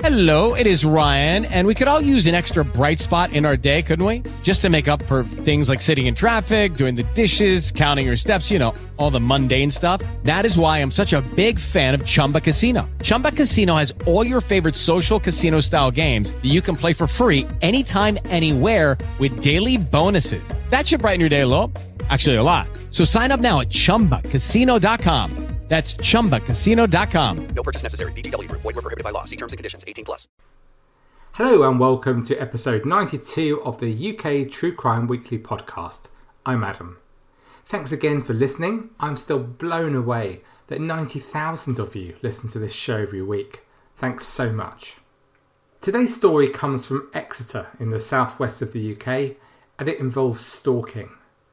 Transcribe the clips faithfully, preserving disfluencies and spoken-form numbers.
Hello, it is Ryan, and we could all use an extra bright spot in our day, couldn't we? Just to make up for things like sitting in traffic, doing the dishes, counting your steps, you know, all the mundane stuff. That is why I'm such a big fan of Chumba Casino. Chumba Casino has all your favorite social casino-style games that you can play for free anytime, anywhere with daily bonuses. That should brighten your day a little. Actually, a lot. So sign up now at chumba casino dot com. That's chumba casino dot com. No purchase necessary. V G W Group. Void where prohibited by law. See terms and conditions. eighteen plus. Hello and welcome to episode ninety-two of the U K True Crime Weekly podcast. I'm Adam. Thanks again for listening. I'm still blown away that ninety thousand of you listen to this show every week. Thanks so much. Today's story comes from Exeter in the southwest of the U K, and it involves stalking.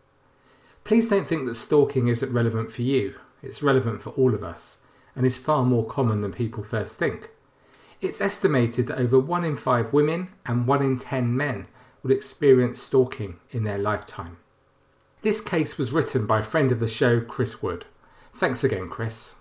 Please don't think that stalking isn't relevant for you. It's relevant for all of us, and is far more common than people first think. It's estimated that over one in five women and one in ten men would experience stalking in their lifetime. This case was written by a friend of the show, Chris Wood. Thanks again, Chris.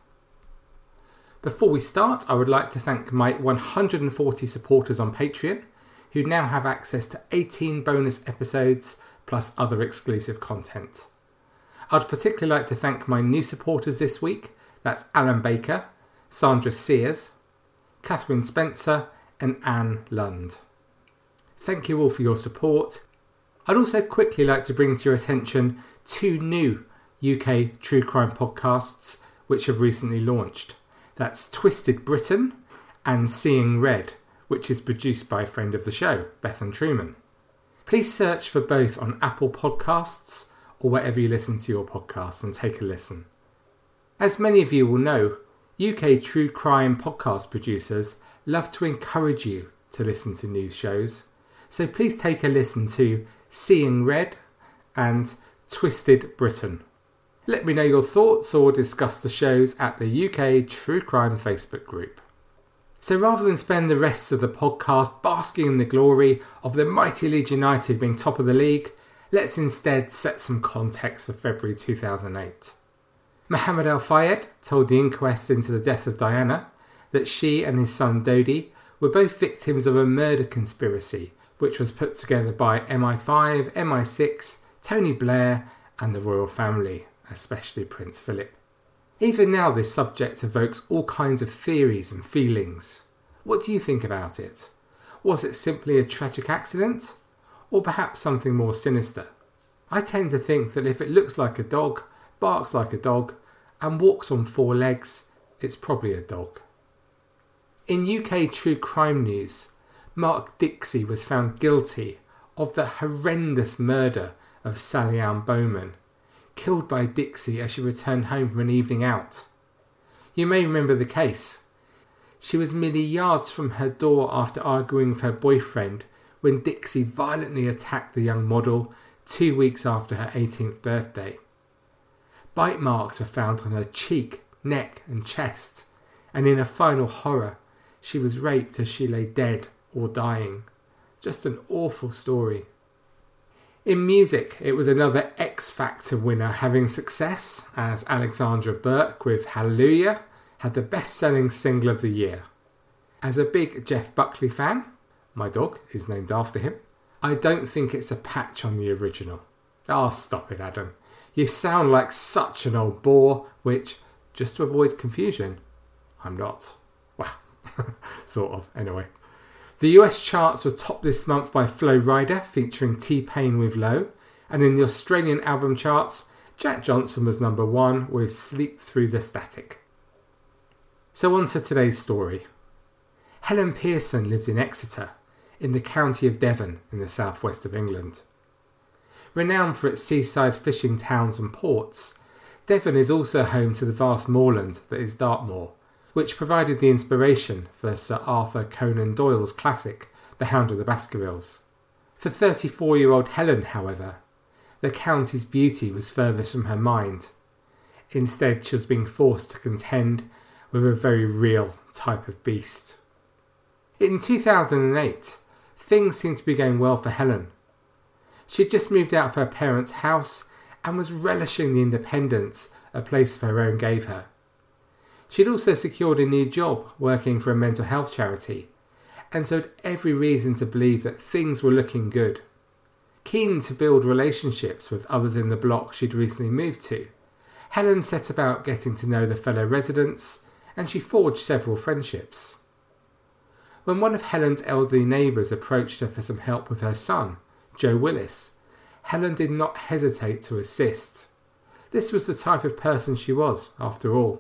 Before we start, I would like to thank my one hundred forty supporters on Patreon, who now have access to eighteen bonus episodes plus other exclusive content. I'd particularly like to thank my new supporters this week. That's Alan Baker, Sandra Sears, Catherine Spencer and Anne Lund. Thank you all for your support. I'd also quickly like to bring to your attention two new U K true crime podcasts which have recently launched. That's Twisted Britain and Seeing Red, which is produced by a friend of the show, Bethan Truman. Please search for both on Apple Podcasts or wherever you listen to your podcasts and take a listen. As many of you will know, U K true crime podcast producers love to encourage you to listen to news shows, so please take a listen to Seeing Red and Twisted Britain. Let me know your thoughts or discuss the shows at the U K True Crime Facebook group. So rather than spend the rest of the podcast basking in the glory of the mighty Leeds United being top of the league, let's instead set some context for February two thousand eight. Mohammed Al Fayed told the inquest into the death of Diana that she and his son Dodi were both victims of a murder conspiracy which was put together by M I five, M I six, Tony Blair and the royal family, especially Prince Philip. Even now this subject evokes all kinds of theories and feelings. What do you think about it? Was it simply a tragic accident? Or perhaps something more sinister? I tend to think that if it looks like a dog, barks like a dog, and walks on four legs, it's probably a dog. In U K true crime news, Mark Dixie was found guilty of the horrendous murder of Sally Ann Bowman, killed by Dixie as she returned home from an evening out. You may remember the case. She was merely yards from her door after arguing with her boyfriend when Dixie violently attacked the young model two weeks after her eighteenth birthday. Bite marks were found on her cheek, neck and chest, and in a final horror, she was raped as she lay dead or dying. Just an awful story. In music, it was another X Factor winner having success, as Alexandra Burke with Hallelujah had the best-selling single of the year. As a big Jeff Buckley fan, my dog is named after him, I don't think it's a patch on the original. Ah, oh, stop it, Adam. You sound like such an old bore, which, just to avoid confusion, I'm not. Well, sort of, anyway. The U S charts were topped this month by Flo Rida featuring T-Pain with Low, and in the Australian album charts, Jack Johnson was number one with Sleep Through the Static. So on to today's story. Helen Pearson lived in Exeter, in the county of Devon in the southwest of England. Renowned for its seaside fishing towns and ports, Devon is also home to the vast moorland that is Dartmoor, which provided the inspiration for Sir Arthur Conan Doyle's classic, The Hound of the Baskervilles. For thirty-four-year-old Helen, however, the county's beauty was furthest from her mind. Instead, she was being forced to contend with a very real type of beast. In two thousand eight, things seemed to be going well for Helen. She had just moved out of her parents' house and was relishing the independence a place of her own gave her. She had also secured a new job working for a mental health charity, and so had every reason to believe that things were looking good. Keen to build relationships with others in the block she'd recently moved to, Helen set about getting to know the fellow residents, and she forged several friendships. When one of Helen's elderly neighbours approached her for some help with her son, Joe Willis, Helen did not hesitate to assist. This was the type of person she was, after all.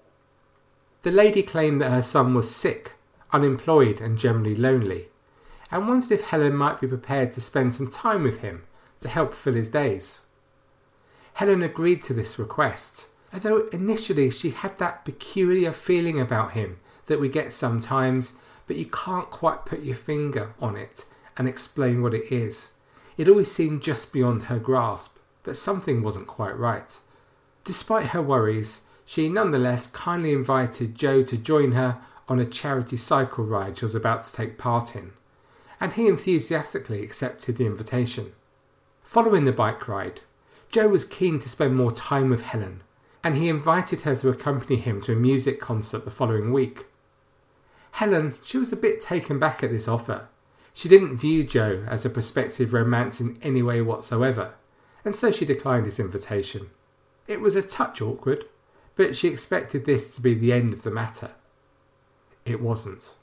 The lady claimed that her son was sick, unemployed and generally lonely, and wondered if Helen might be prepared to spend some time with him to help fill his days. Helen agreed to this request, although initially she had that peculiar feeling about him that we get sometimes, but you can't quite put your finger on it and explain what it is. It always seemed just beyond her grasp, but something wasn't quite right. Despite her worries, she nonetheless kindly invited Joe to join her on a charity cycle ride she was about to take part in, and he enthusiastically accepted the invitation. Following the bike ride, Joe was keen to spend more time with Helen, and he invited her to accompany him to a music concert the following week. Helen, she was a bit taken back at this offer. She didn't view Joe as a prospective romance in any way whatsoever, and so she declined his invitation. It was a touch awkward, but she expected this to be the end of the matter. It wasn't.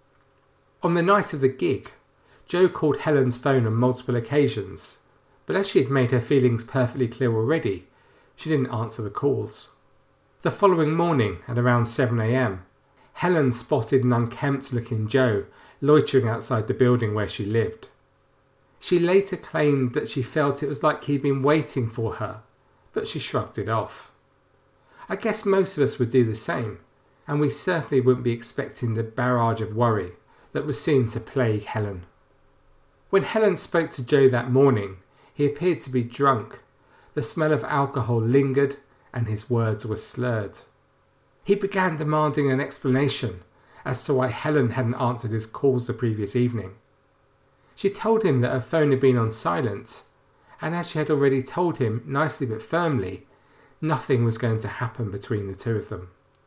On the night of the gig, Joe called Helen's phone on multiple occasions, but as she had made her feelings perfectly clear already, she didn't answer the calls. The following morning, at around seven a.m, Helen spotted an unkempt-looking Joe loitering outside the building where she lived. She later claimed that she felt it was like he'd been waiting for her, but she shrugged it off. I guess most of us would do the same, and we certainly wouldn't be expecting the barrage of worry that was soon to plague Helen. When Helen spoke to Joe that morning, he appeared to be drunk. The smell of alcohol lingered, and his words were slurred. He began demanding an explanation as to why Helen hadn't answered his calls the previous evening. She told him that her phone had been on silent, and as she had already told him, nicely but firmly, nothing was going to happen between the two of them.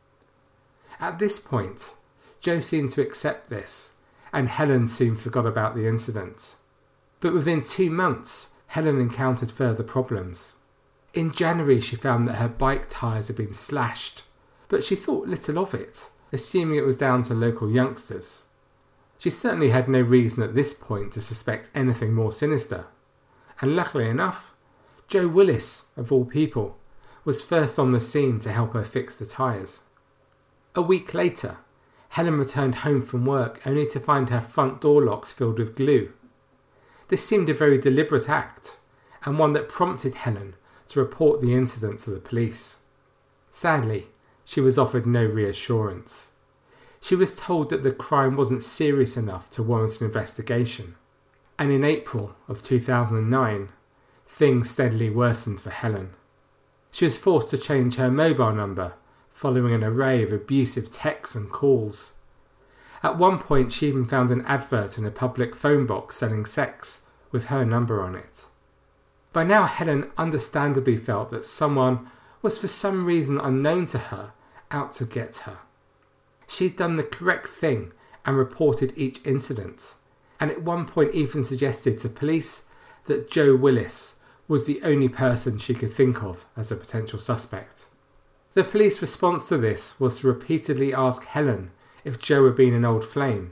At this point, Joe seemed to accept this, and Helen soon forgot about the incident. But within two months, Helen encountered further problems. In January, she found that her bike tyres had been slashed, but she thought little of it, assuming it was down to local youngsters. She certainly had no reason at this point to suspect anything more sinister, and luckily enough, Joe Willis, of all people, was first on the scene to help her fix the tyres. A week later, Helen returned home from work only to find her front door locks filled with glue. This seemed a very deliberate act, and one that prompted Helen to report the incident to the police. Sadly, she was offered no reassurance. She was told that the crime wasn't serious enough to warrant an investigation, and in April of two thousand nine, things steadily worsened for Helen. She was forced to change her mobile number following an array of abusive texts and calls. At one point, she even found an advert in a public phone box selling sex with her number on it. By now, Helen understandably felt that someone was for some reason unknown to her out to get her. She'd done the correct thing and reported each incident, and at one point even suggested to police that Joe Willis was the only person she could think of as a potential suspect. The police response to this was to repeatedly ask Helen if Joe had been an old flame.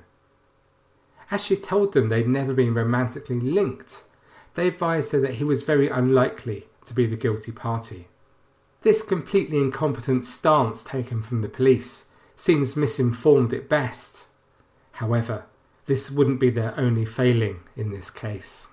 As she told them they'd never been romantically linked, they advised her that he was very unlikely to be the guilty party. This completely incompetent stance taken from the police seems misinformed at best. However, this wouldn't be their only failing in this case.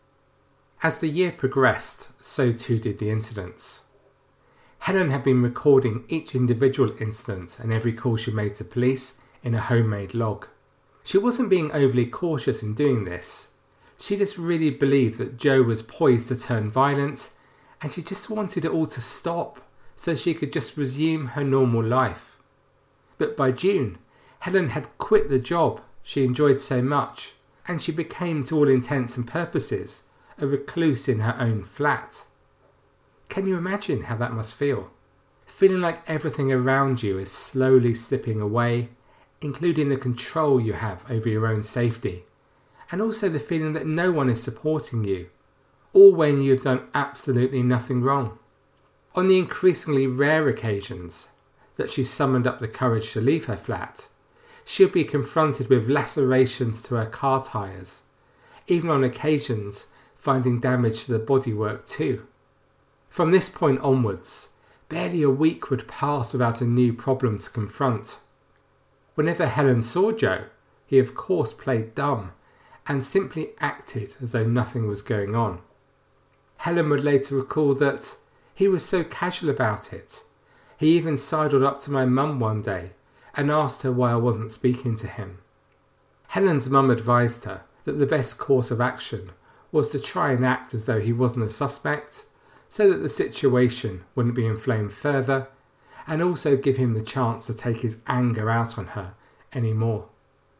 As the year progressed, so too did the incidents. Helen had been recording each individual incident and every call she made to police in a homemade log. She wasn't being overly cautious in doing this. She just really believed that Joe was poised to turn violent, and she just wanted it all to stop so she could just resume her normal life. But by June, Helen had quit the job she enjoyed so much, and she became, to all intents and purposes, a recluse in her own flat. Can you imagine how that must feel? Feeling like everything around you is slowly slipping away, including the control you have over your own safety, and also the feeling that no one is supporting you, all when you have done absolutely nothing wrong. On the increasingly rare occasions that she summoned up the courage to leave her flat, she would be confronted with lacerations to her car tyres, even on occasions finding damage to the bodywork too. From this point onwards, barely a week would pass without a new problem to confront. Whenever Helen saw Joe, he of course played dumb and simply acted as though nothing was going on. Helen would later recall that he was so casual about it. He even sidled up to my mum one day and asked her why I wasn't speaking to him. Helen's mum advised her that the best course of action was to try and act as though he wasn't a suspect, so that the situation wouldn't be inflamed further, and also give him the chance to take his anger out on her anymore.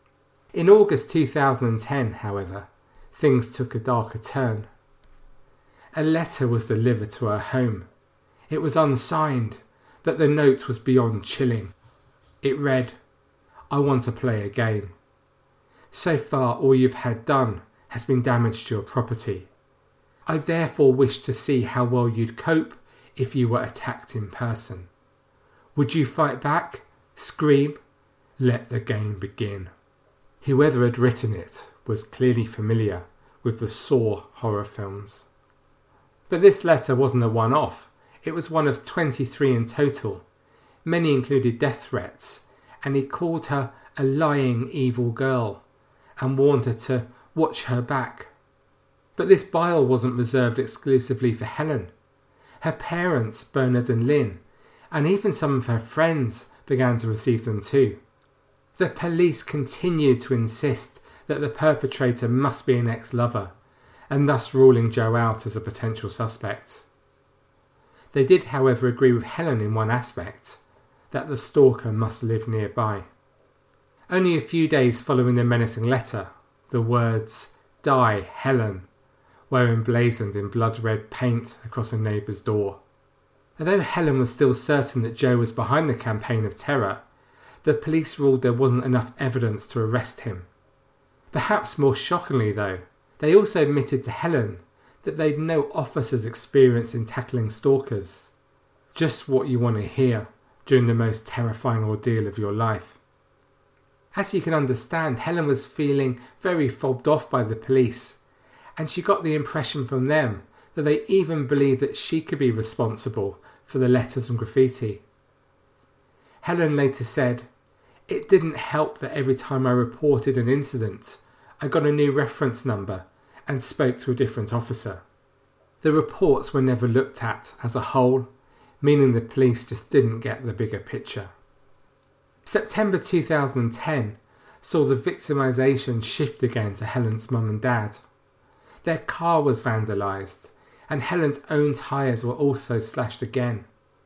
In August two thousand ten, however, things took a darker turn. A letter was delivered to her home. It was unsigned, but the note was beyond chilling. It read, "I want to play a game. So far all you've had done has been damage to your property. I therefore wish to see how well you'd cope if you were attacked in person. Would you fight back? Scream? Let the game begin." Whoever had written it was clearly familiar with the Saw horror films. But this letter wasn't a one-off. It was one of twenty-three in total. Many included death threats, and he called her a lying evil girl and warned her to watch her back. But this bile wasn't reserved exclusively for Helen. Her parents, Bernard and Lynn, and even some of her friends began to receive them too. The police continued to insist that the perpetrator must be an ex-lover, and thus ruling Joe out as a potential suspect. They did, however, agree with Helen in one aspect, that the stalker must live nearby. Only a few days following the menacing letter, the words, "Die, Helen," were emblazoned in blood-red paint across a neighbour's door. Although Helen was still certain that Joe was behind the campaign of terror, the police ruled there wasn't enough evidence to arrest him. Perhaps more shockingly though, they also admitted to Helen that they'd no officer's experience in tackling stalkers. Just what you want to hear during the most terrifying ordeal of your life. As you can understand, Helen was feeling very fobbed off by the police, and she got the impression from them that they even believed that she could be responsible for the letters and graffiti. Helen later said, "It didn't help that every time I reported an incident, I got a new reference number and spoke to a different officer. The reports were never looked at as a whole, meaning the police just didn't get the bigger picture." September two thousand ten saw the victimisation shift again to Helen's mum and dad. Their car was vandalised, and Helen's own tyres were also slashed again.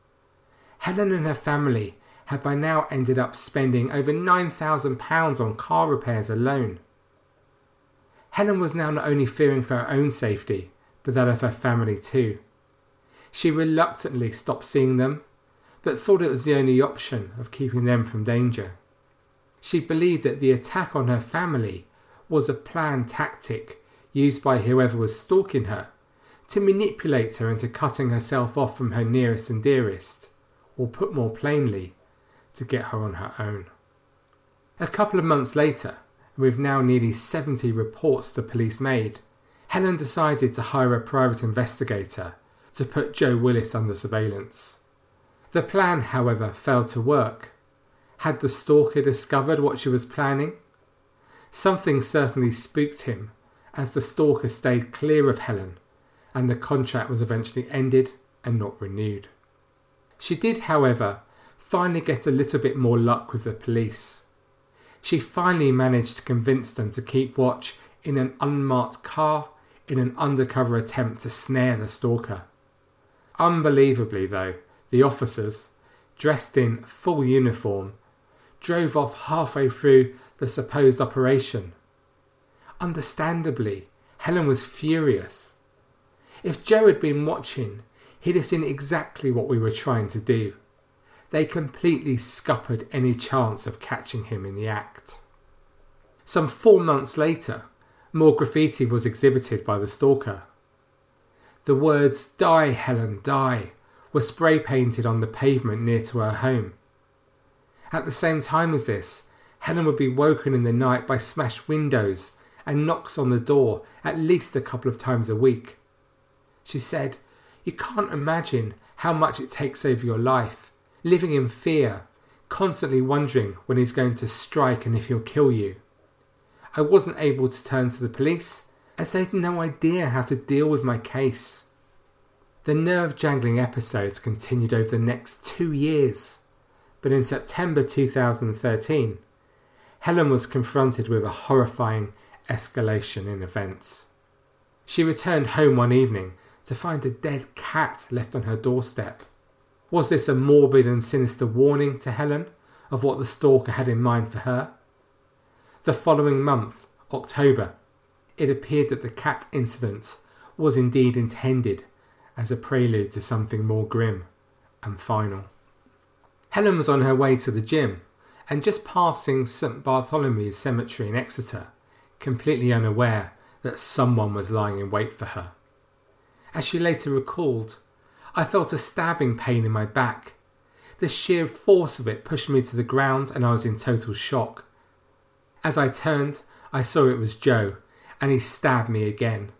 Helen and her family had by now ended up spending over nine thousand pounds on car repairs alone. Helen was now not only fearing for her own safety, but that of her family too. She reluctantly stopped seeing them, but thought it was the only option of keeping them from danger. She believed that the attack on her family was a planned tactic used by whoever was stalking her to manipulate her into cutting herself off from her nearest and dearest, or put more plainly, to get her on her own. A couple of months later, with now nearly seventy reports the police made, Helen decided to hire a private investigator to put Joe Willis under surveillance. The plan, however, failed to work. Had the stalker discovered what she was planning? Something certainly spooked him, as the stalker stayed clear of Helen, and the contract was eventually ended and not renewed. She did, however, finally get a little bit more luck with the police. She finally managed to convince them to keep watch in an unmarked car in an undercover attempt to snare the stalker. Unbelievably though, the officers, dressed in full uniform, drove off halfway through the supposed operation. Understandably, Helen was furious. If Joe had been watching, he'd have seen exactly what we were trying to do. they completely scuppered any chance of catching him in the act. Some four months later, more graffiti was exhibited by the stalker. The words "Die, Helen, die" were spray painted on the pavement near to her home. At the same time as this, Helen would be woken in the night by smashed windows and knocks on the door at least a couple of times a week. She said, "You can't imagine how much it takes over your life, living in fear, constantly wondering when he's going to strike and if he'll kill you. I wasn't able to turn to the police as they had no idea how to deal with my case." The nerve-jangling episodes continued over the next two years, but in September two thousand thirteen, Helen was confronted with a horrifying escalation in events. She returned home one evening to find a dead cat left on her doorstep. Was this a morbid and sinister warning to Helen of what the stalker had in mind for her? The following month, October, it appeared that the cat incident was indeed intended as a prelude to something more grim and final. Helen was on her way to the gym and just passing St Bartholomew's Cemetery in Exeter, completely unaware that someone was lying in wait for her. As she later recalled, "I felt a stabbing pain in my back. The sheer force of it pushed me to the ground and I was in total shock. As I turned, I saw it was Joe, and he stabbed me again.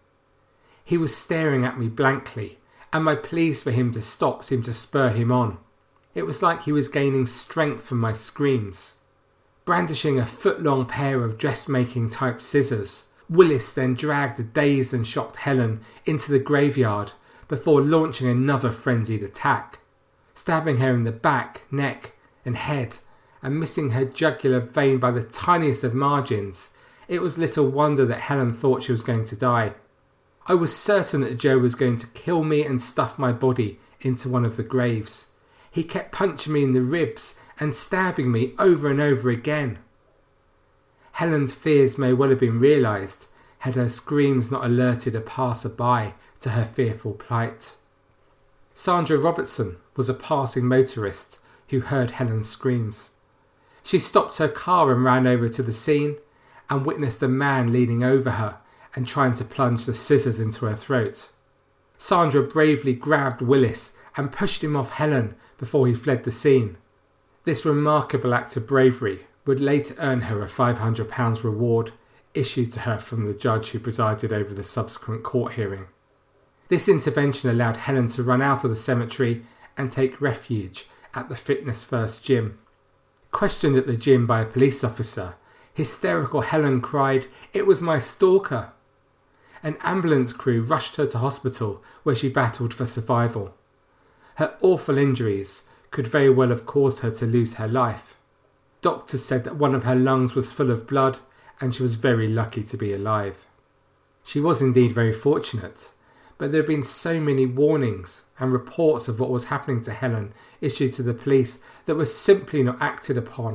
He was staring at me blankly, and my pleas for him to stop seemed to spur him on. It was like he was gaining strength from my screams. Brandishing a foot-long pair of dressmaking type scissors, Willis then dragged a dazed and shocked Helen into the graveyard before launching another frenzied attack, stabbing her in the back, neck and head and missing her jugular vein by the tiniest of margins. It was little wonder that Helen thought she was going to die. I was certain that Joe was going to kill me and stuff my body into one of the graves. He kept punching me in the ribs and stabbing me over and over again." Helen's fears may well have been realised had her screams not alerted a passer-by to her fearful plight. Sandra Robertson was a passing motorist who heard Helen's screams. She stopped her car and ran over to the scene and witnessed a man leaning over her and trying to plunge the scissors into her throat. Sandra bravely grabbed Willis and pushed him off Helen before he fled the scene. This remarkable act of bravery would later earn her a five hundred pounds reward issued to her from the judge who presided over the subsequent court hearing. This intervention allowed Helen to run out of the cemetery and take refuge at the Fitness First gym. Questioned at the gym by a police officer, hysterical Helen cried, "It was my stalker." An ambulance crew rushed her to hospital where she battled for survival. Her awful injuries could very well have caused her to lose her life. Doctors said that one of her lungs was full of blood and she was very lucky to be alive. She was indeed very fortunate, but there had been so many warnings and reports of what was happening to Helen issued to the police that were simply not acted upon.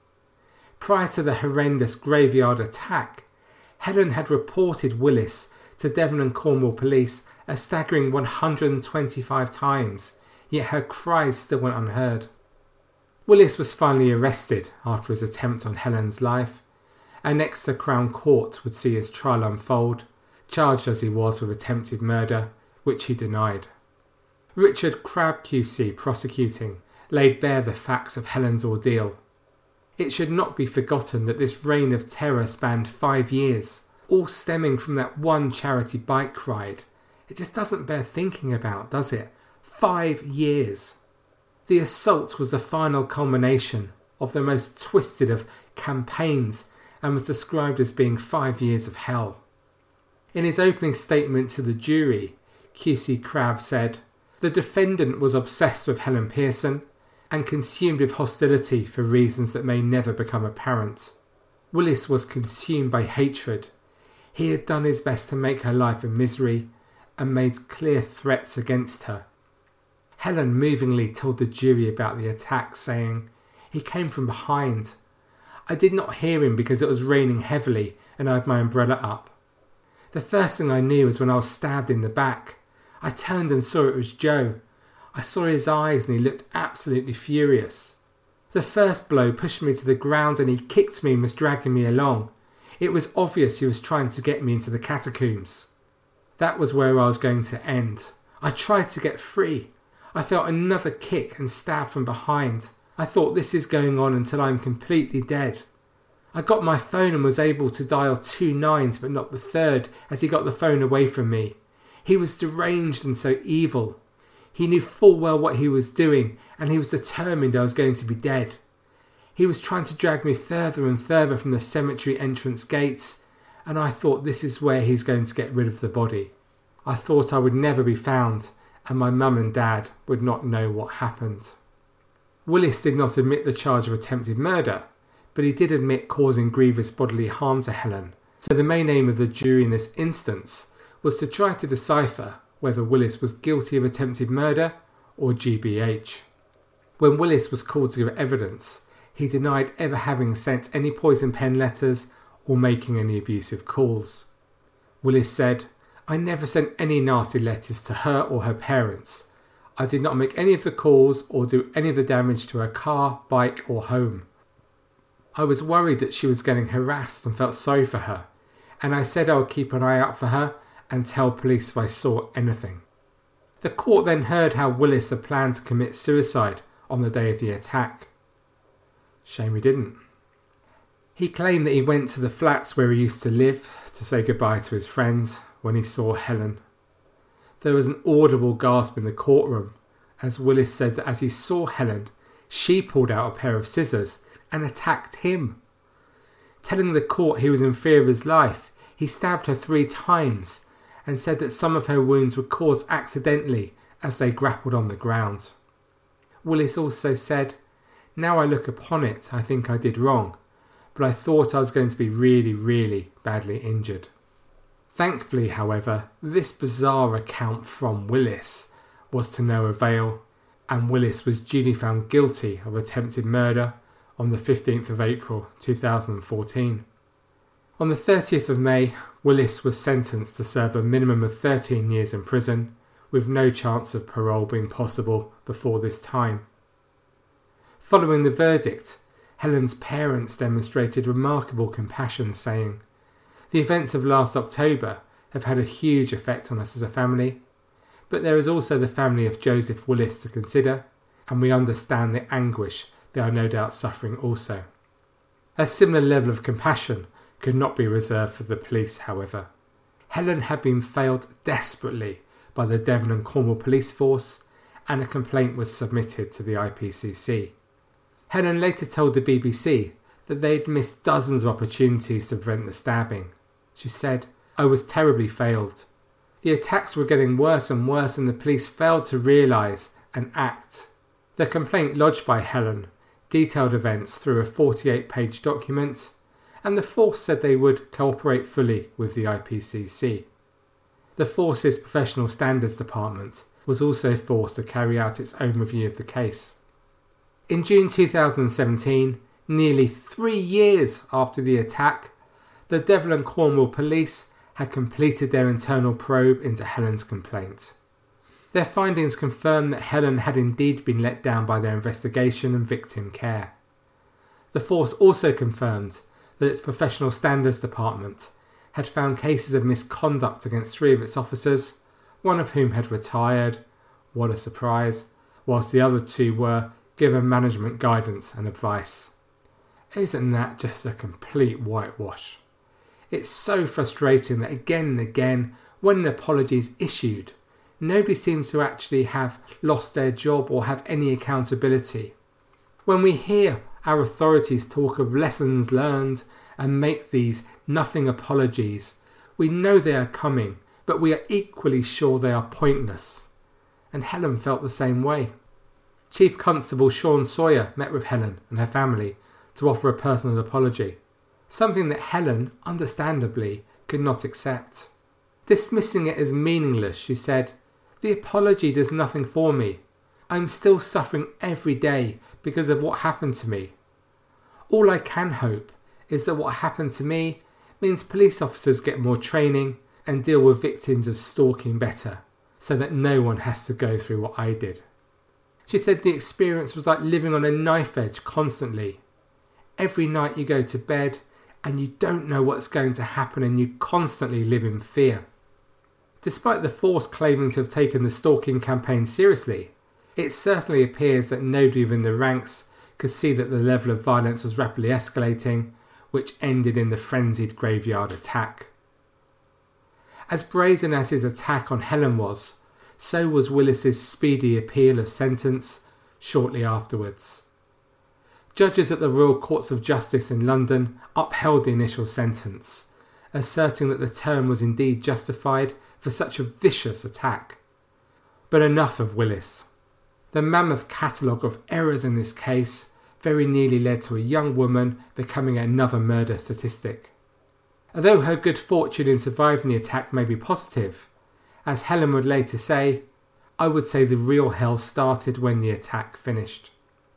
Prior to the horrendous graveyard attack, Helen had reported Willis to Devon and Cornwall police a staggering one hundred twenty-five times, yet her cries still went unheard. Willis was finally arrested after his attempt on Helen's life, and Exeter Crown Court would see his trial unfold, charged as he was with attempted murder, which he denied. Richard Crabb Q C, prosecuting, laid bare the facts of Helen's ordeal. It should not be forgotten that this reign of terror spanned five years, all stemming from that one charity bike ride. It just doesn't bear thinking about, does it? Five years. The assault was the final culmination of the most twisted of campaigns and was described as being five years of hell. In his opening statement to the jury, Q C Crabb said, "The defendant was obsessed with Helen Pearson and consumed with hostility for reasons that may never become apparent. Willis was consumed by hatred. He had done his best to make her life a misery and made clear threats against her." Helen movingly told the jury about the attack, saying, "He came from behind. I did not hear him because it was raining heavily and I had my umbrella up. The first thing I knew was when I was stabbed in the back. I turned and saw it was Joe. I saw his eyes and he looked absolutely furious. The first blow pushed me to the ground and he kicked me and was dragging me along. It was obvious he was trying to get me into the catacombs. That was where I was going to end. I tried to get free. I felt another kick and stab from behind. I thought, this is going on until I'm completely dead. I got my phone and was able to dial two nines but not the third as he got the phone away from me. He was deranged and so evil. He knew full well what he was doing and he was determined I was going to be dead. He was trying to drag me further and further from the cemetery entrance gates, and I thought, this is where he's going to get rid of the body. I thought I would never be found and my mum and dad would not know what happened. Willis did not admit the charge of attempted murder, but he did admit causing grievous bodily harm to Helen, so the main aim of the jury in this instance was to try to decipher whether Willis was guilty of attempted murder or G B H. When Willis was called to give evidence, he denied ever having sent any poison pen letters or making any abusive calls. Willis said, "I never sent any nasty letters to her or her parents. I did not make any of the calls or do any of the damage to her car, bike or home. I was worried that she was getting harassed and felt sorry for her, and I said I would keep an eye out for her and tell police if I saw anything." The court then heard how Willis had planned to commit suicide on the day of the attack. Shame he didn't. He claimed that he went to the flats where he used to live to say goodbye to his friends when he saw Helen. There was an audible gasp in the courtroom as Willis said that as he saw Helen, she pulled out a pair of scissors and attacked him. Telling the court he was in fear of his life, he stabbed her three times and said that some of her wounds were caused accidentally as they grappled on the ground. Willis also said, "Now I look upon it, I think I did wrong, but I thought I was going to be really, really badly injured." Thankfully, however, this bizarre account from Willis was to no avail, and Willis was duly found guilty of attempted murder on the fifteenth of April two thousand fourteen. On the thirtieth of May, Willis was sentenced to serve a minimum of thirteen years in prison, with no chance of parole being possible before this time. Following the verdict, Helen's parents demonstrated remarkable compassion, saying, "The events of last October have had a huge effect on us as a family, but there is also the family of Joseph Willis to consider, and we understand the anguish they are no doubt suffering also." A similar level of compassion could not be reserved for the police, however. Helen had been failed desperately by the Devon and Cornwall police force, and a complaint was submitted to the I P C C. Helen later told the B B C that they'd missed dozens of opportunities to prevent the stabbing. She said, "I was terribly failed. The attacks were getting worse and worse and the police failed to realise and act." The complaint lodged by Helen detailed events through a forty-eight page document, and the force said they would cooperate fully with the I P C C. The force's Professional Standards Department was also forced to carry out its own review of the case. In June two thousand seventeen, nearly three years after the attack, the Devon and Cornwall police had completed their internal probe into Helen's complaint. Their findings confirmed that Helen had indeed been let down by their investigation and victim care. The force also confirmed that its Professional Standards Department had found cases of misconduct against three of its officers, one of whom had retired, what a surprise, whilst the other two were given management guidance and advice. Isn't that just a complete whitewash? It's so frustrating that again and again, when an apology is issued, nobody seems to actually have lost their job or have any accountability. When we hear our authorities talk of lessons learned and make these nothing apologies, we know they are coming, but we are equally sure they are pointless. And Helen felt the same way. Chief Constable Sean Sawyer met with Helen and her family to offer a personal apology, something that Helen, understandably, could not accept. Dismissing it as meaningless, she said, "The apology does nothing for me. I'm still suffering every day because of what happened to me. All I can hope is that what happened to me means police officers get more training and deal with victims of stalking better, so that no one has to go through what I did." She said the experience was like living on a knife edge constantly. Every night you go to bed and you don't know what's going to happen and you constantly live in fear. Despite the force claiming to have taken the stalking campaign seriously, it certainly appears that nobody within the ranks could see that the level of violence was rapidly escalating, which ended in the frenzied graveyard attack. As brazen as his attack on Helen was, so was Willis's speedy appeal of sentence shortly afterwards. Judges at the Royal Courts of Justice in London upheld the initial sentence, asserting that the term was indeed justified for such a vicious attack. But enough of Willis. The mammoth catalogue of errors in this case very nearly led to a young woman becoming another murder statistic. Although her good fortune in surviving the attack may be positive, as Helen would later say, I would say the real hell started when the attack finished.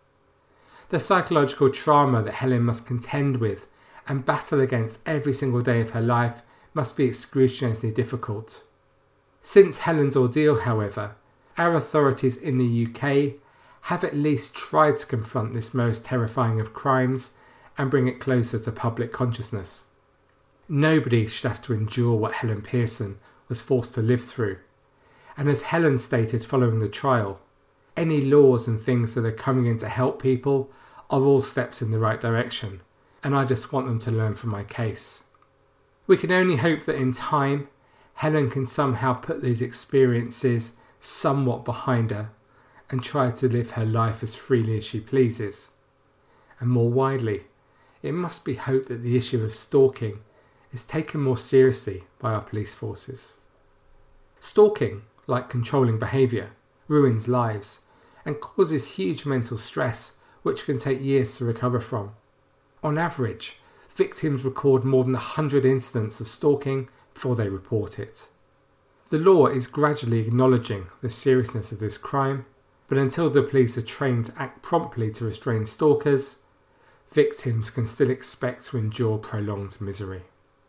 The psychological trauma that Helen must contend with and battle against every single day of her life must be excruciatingly difficult. Since Helen's ordeal, however, our authorities in the U K have at least tried to confront this most terrifying of crimes and bring it closer to public consciousness. Nobody should have to endure what Helen Pearson was forced to live through, and as Helen stated following the trial, any laws and things that are coming in to help people are all steps in the right direction, and I just want them to learn from my case. We can only hope that in time, Helen can somehow put these experiences somewhat behind her and try to live her life as freely as she pleases. And more widely, it must be hoped that the issue of stalking is taken more seriously by our police forces. Stalking, like controlling behaviour, ruins lives and causes huge mental stress which can take years to recover from. On average, victims record more than one hundred incidents of stalking before they report it. The law is gradually acknowledging the seriousness of this crime, but until the police are trained to act promptly to restrain stalkers, victims can still expect to endure prolonged misery.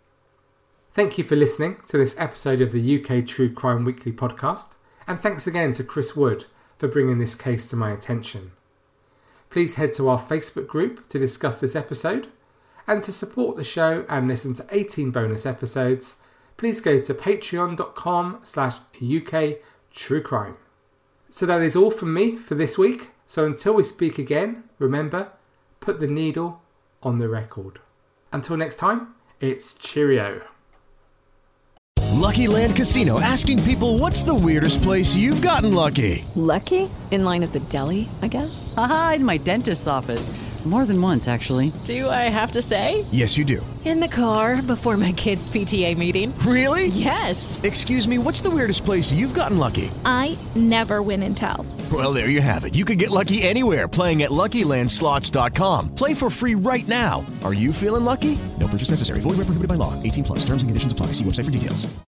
Thank you for listening to this episode of the U K True Crime Weekly podcast, and thanks again to Chris Wood for bringing this case to my attention. Please head to our Facebook group to discuss this episode, and to support the show and listen to eighteen bonus episodes, please go to patreon.com slash UK True Crime. So that is all from me for this week, so until we speak again, remember, put the needle on the record. Until next time, it's cheerio. Lucky Land Casino, asking people, what's the weirdest place you've gotten lucky? Lucky? In line at the deli, I guess? Aha, in my dentist's office. More than once, actually. Do I have to say? Yes, you do. In the car before my kids' P T A meeting. Really? Yes. Excuse me, what's the weirdest place you've gotten lucky? I never win and tell. Well, there you have it. You can get lucky anywhere, playing at Lucky Land Slots dot com. Play for free right now. Are you feeling lucky? No purchase necessary. Void where prohibited by law. eighteen plus. Terms and conditions apply. See website for details.